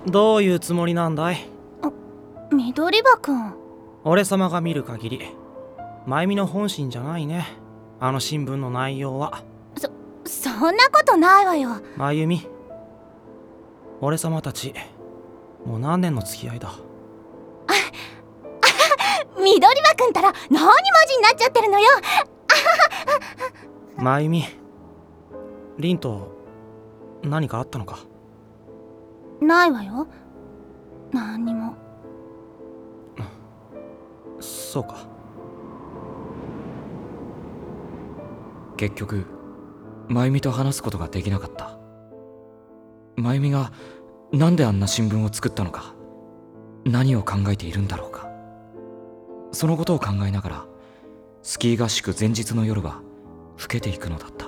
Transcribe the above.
どういうつもりなんだい？ 緑葉くん。 俺様が見る限り真由美の本心じゃないね、あの新聞の内容は。 そんなことないわよ。 真由美、俺様たちもう何年の付き合いだ？ 緑葉くんたら何文字になっちゃってるのよ。 真由美、凛と何かあったのか？ ないわよ、何にも。 そうか。 結局真由美と話すことができなかった。真由美がなんであんな新聞を作ったのか、何を考えているんだろうか。そのことを考えながらスキー合宿前日の夜は更けていくのだった。